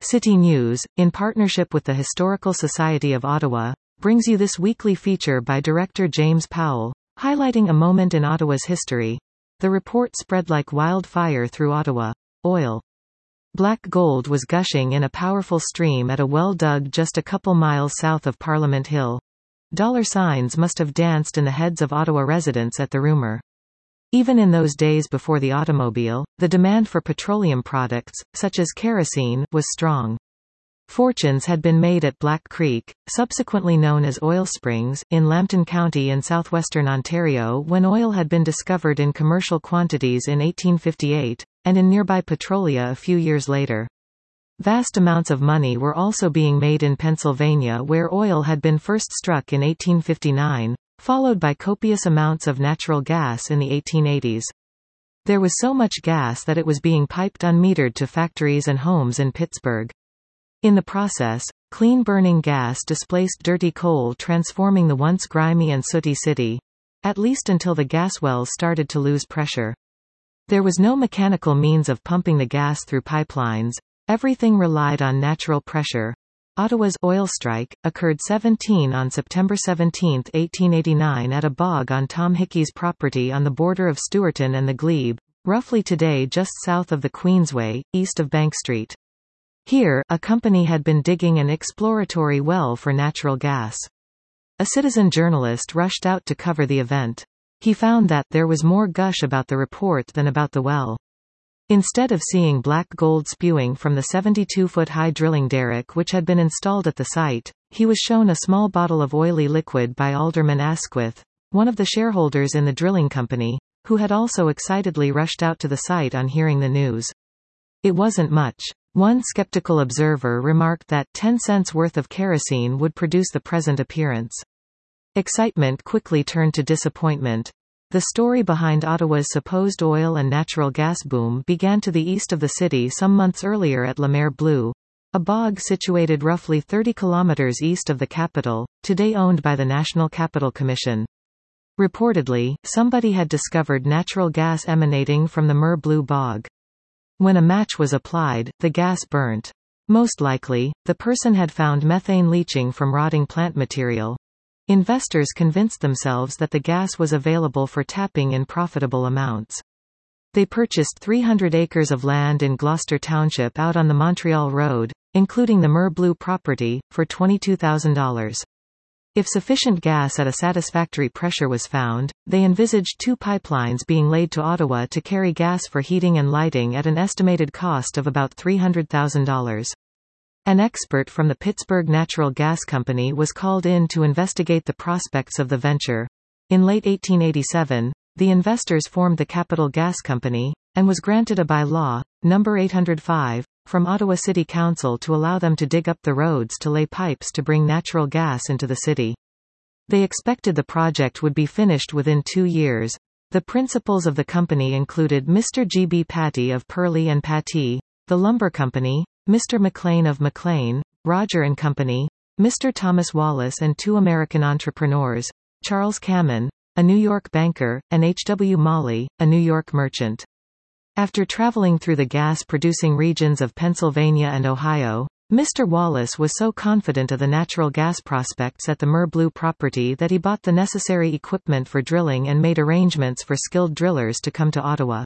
City News, in partnership with the Historical Society of Ottawa, brings you this weekly feature by director James Powell, highlighting a moment in Ottawa's history. The report spread like wildfire through Ottawa. Oil. Black gold was gushing in a powerful stream at a well dug just a couple miles south of Parliament Hill. Dollar signs must have danced in the heads of Ottawa residents at the rumor. Even in those days before the automobile, the demand for petroleum products, such as kerosene, was strong. Fortunes had been made at Black Creek, subsequently known as Oil Springs, in Lambton County in southwestern Ontario when oil had been discovered in commercial quantities in 1858, and in nearby Petrolia a few years later. Vast amounts of money were also being made in Pennsylvania where oil had been first struck in 1859, followed by copious amounts of natural gas in the 1880s. There was so much gas that it was being piped unmetered to factories and homes in Pittsburgh. In the process, clean-burning gas displaced dirty coal, transforming the once grimy and sooty city, at least until the gas wells started to lose pressure. There was no mechanical means of pumping the gas through pipelines. Everything relied on natural pressure. Ottawa's oil strike occurred on September 17, 1889 at a bog on Tom Hickey's property on the border of Stewarton and the Glebe, roughly today just south of the Queensway, east of Bank Street. Here, a company had been digging an exploratory well for natural gas. A citizen journalist rushed out to cover the event. He found that there was more gush about the report than about the well. Instead of seeing black gold spewing from the 72-foot-high drilling derrick which had been installed at the site, he was shown a small bottle of oily liquid by Alderman Asquith, one of the shareholders in the drilling company, who had also excitedly rushed out to the site on hearing the news. It wasn't much. One skeptical observer remarked that 10 cents worth of kerosene would produce the present appearance. Excitement quickly turned to disappointment. The story behind Ottawa's supposed oil and natural gas boom began to the east of the city some months earlier at La Mer Bleue, a bog situated roughly 30 kilometers east of the capital, today owned by the National Capital Commission. Reportedly, somebody had discovered natural gas emanating from the Mer Bleue bog. When a match was applied, the gas burnt. Most likely, the person had found methane leaching from rotting plant material. Investors convinced themselves that the gas was available for tapping in profitable amounts. They purchased 300 acres of land in Gloucester Township out on the Montreal Road, including the Mer Bleue property, for $22,000. If sufficient gas at a satisfactory pressure was found, they envisaged 2 pipelines being laid to Ottawa to carry gas for heating and lighting at an estimated cost of about $300,000. An expert from the Pittsburgh Natural Gas Company was called in to investigate the prospects of the venture. In late 1887, the investors formed the Capital Gas Company, and was granted a by-law, No. 805, from Ottawa City Council to allow them to dig up the roads to lay pipes to bring natural gas into the city. They expected the project would be finished within 2 years. The principals of the company included Mr. G. B. Patty of Purley and Patty, the lumber company, Mr. McLean of McLean, Roger and Company, Mr. Thomas Wallace and 2 American entrepreneurs, Charles Kamen, a New York banker, and H. W. Molly, a New York merchant. After traveling through the gas-producing regions of Pennsylvania and Ohio, Mr. Wallace was so confident of the natural gas prospects at the Mer Bleue property that he bought the necessary equipment for drilling and made arrangements for skilled drillers to come to Ottawa.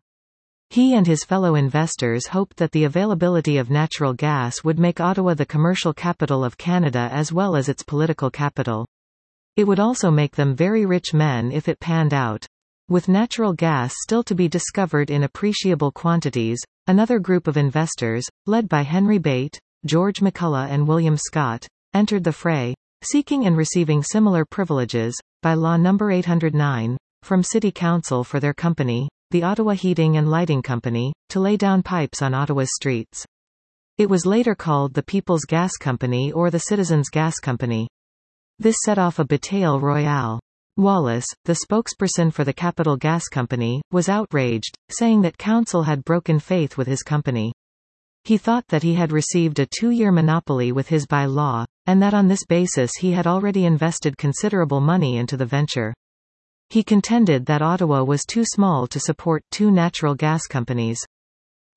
He and his fellow investors hoped that the availability of natural gas would make Ottawa the commercial capital of Canada as well as its political capital. It would also make them very rich men if it panned out. With natural gas still to be discovered in appreciable quantities, another group of investors, led by Henry Bate, George McCullough and William Scott, entered the fray, seeking and receiving similar privileges, by Law No. 809, from City Council for their company, the Ottawa Heating and Lighting Company, to lay down pipes on Ottawa's streets. It was later called the People's Gas Company or the Citizens Gas Company. This set off a bataille royale. Wallace, the spokesperson for the Capital Gas Company, was outraged, saying that Council had broken faith with his company. He thought that he had received a 2-year monopoly with his by-law, and that on this basis he had already invested considerable money into the venture. He contended that Ottawa was too small to support 2 natural gas companies.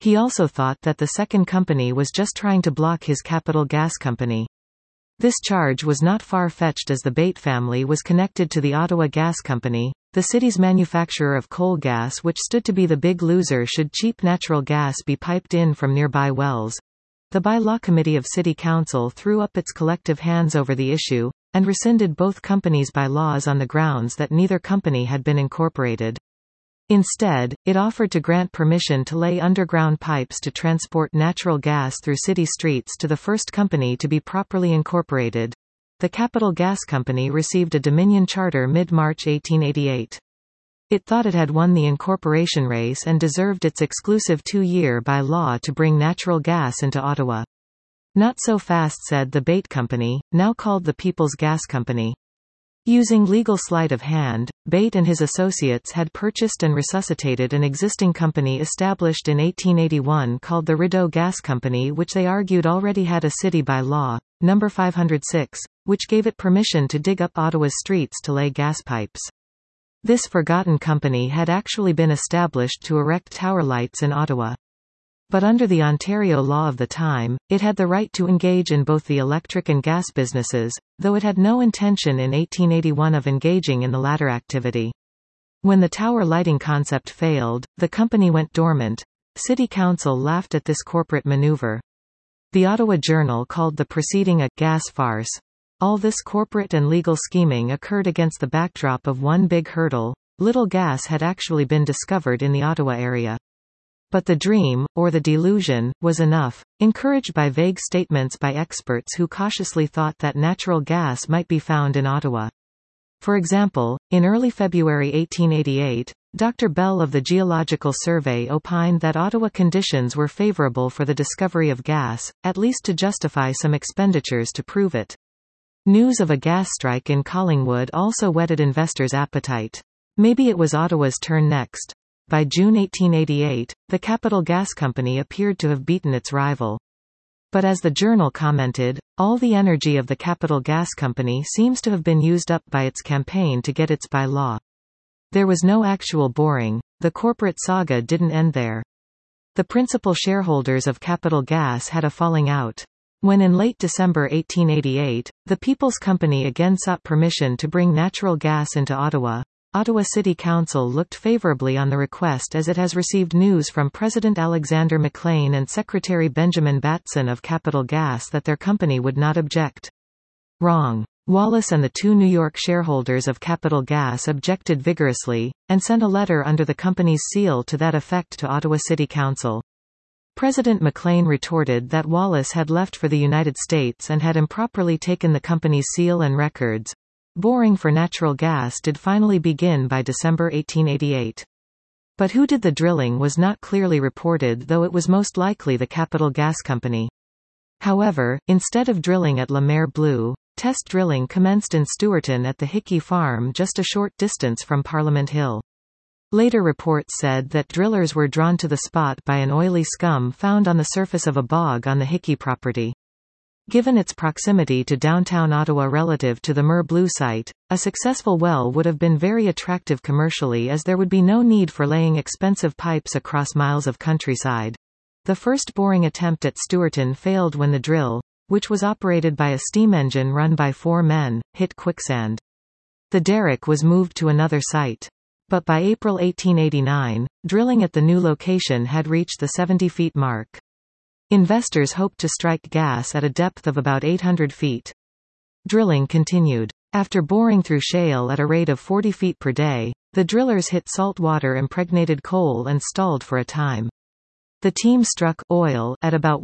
He also thought that the second company was just trying to block his Capital Gas Company. This charge was not far-fetched, as the Bate family was connected to the Ottawa Gas Company, the city's manufacturer of coal gas, which stood to be the big loser should cheap natural gas be piped in from nearby wells. The By-Law Committee of City Council threw up its collective hands over the issue, and rescinded both companies' bylaws on the grounds that neither company had been incorporated. Instead, it offered to grant permission to lay underground pipes to transport natural gas through city streets to the first company to be properly incorporated. The Capital Gas Company received a Dominion charter mid-March 1888. It thought it had won the incorporation race and deserved its exclusive 2-year by-law to bring natural gas into Ottawa. Not so fast, said the Bate Company, now called the People's Gas Company. Using legal sleight of hand, Bate and his associates had purchased and resuscitated an existing company established in 1881 called the Rideau Gas Company, which they argued already had a city by-law, No. 506, which gave it permission to dig up Ottawa's streets to lay gas pipes. This forgotten company had actually been established to erect tower lights in Ottawa. But under the Ontario law of the time, it had the right to engage in both the electric and gas businesses, though it had no intention in 1881 of engaging in the latter activity. When the tower lighting concept failed, the company went dormant. City Council laughed at this corporate maneuver. The Ottawa Journal called the proceeding a gas farce. All this corporate and legal scheming occurred against the backdrop of one big hurdle: little gas had actually been discovered in the Ottawa area. But the dream, or the delusion, was enough, encouraged by vague statements by experts who cautiously thought that natural gas might be found in Ottawa. For example, in early February 1888, Dr. Bell of the Geological Survey opined that Ottawa conditions were favorable for the discovery of gas, at least to justify some expenditures to prove it. News of a gas strike in Collingwood also whetted investors' appetite. Maybe it was Ottawa's turn next. By June 1888, the Capital Gas Company appeared to have beaten its rival. But as the Journal commented, all the energy of the Capital Gas Company seems to have been used up by its campaign to get its by-law. There was no actual boring. The corporate saga didn't end there. The principal shareholders of Capital Gas had a falling out. When in late December 1888, the People's Company again sought permission to bring natural gas into Ottawa, Ottawa City Council looked favorably on the request, as it has received news from President Alexander Maclean and Secretary Benjamin Batson of Capital Gas that their company would not object. Wrong. Wallace and the 2 New York shareholders of Capital Gas objected vigorously, and sent a letter under the company's seal to that effect to Ottawa City Council. President Maclean retorted that Wallace had left for the United States and had improperly taken the company's seal and records. Boring for natural gas did finally begin by December 1888. But who did the drilling was not clearly reported, though it was most likely the Capital Gas Company. However, instead of drilling at La Mer Bleue, test drilling commenced in Stewarton at the Hickey Farm, just a short distance from Parliament Hill. Later reports said that drillers were drawn to the spot by an oily scum found on the surface of a bog on the Hickey property. Given its proximity to downtown Ottawa relative to the Mer Bleue site, a successful well would have been very attractive commercially, as there would be no need for laying expensive pipes across miles of countryside. The first boring attempt at Stewarton failed when the drill, which was operated by a steam engine run by 4 men, hit quicksand. The derrick was moved to another site. But by April 1889, drilling at the new location had reached the 70-feet mark. Investors hoped to strike gas at a depth of about 800 feet. Drilling continued. After boring through shale at a rate of 40 feet per day, the drillers hit saltwater-impregnated coal and stalled for a time. The team struck oil at about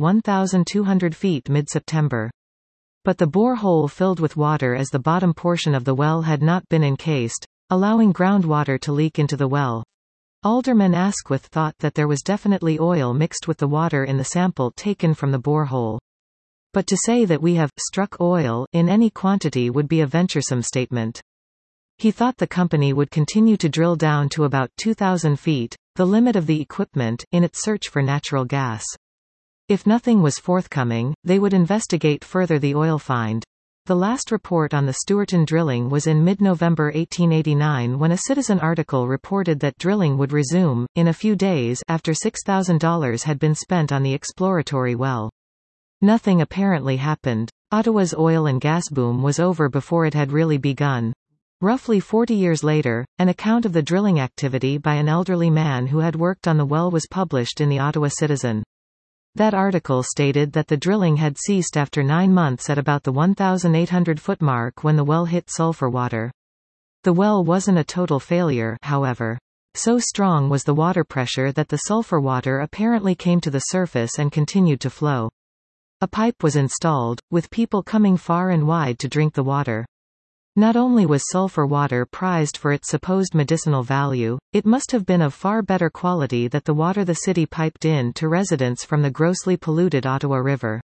1,200 feet mid-September. But the bore hole filled with water, as the bottom portion of the well had not been encased, allowing groundwater to leak into the well. Alderman Asquith thought that there was definitely oil mixed with the water in the sample taken from the borehole. But to say that we have struck oil in any quantity would be a venturesome statement. He thought the company would continue to drill down to about 2,000 feet, the limit of the equipment, in its search for natural gas. If nothing was forthcoming, they would investigate further the oil find. The last report on the Stewarton drilling was in mid-November 1889 when a Citizen article reported that drilling would resume, in a few days, after $6,000 had been spent on the exploratory well. Nothing apparently happened. Ottawa's oil and gas boom was over before it had really begun. Roughly 40 years later, an account of the drilling activity by an elderly man who had worked on the well was published in the Ottawa Citizen. That article stated that the drilling had ceased after 9 months at about the 1,800-foot mark when the well hit sulfur water. The well wasn't a total failure, however. So strong was the water pressure that the sulfur water apparently came to the surface and continued to flow. A pipe was installed, with people coming far and wide to drink the water. Not only was sulfur water prized for its supposed medicinal value, it must have been of far better quality than the water the city piped in to residents from the grossly polluted Ottawa River.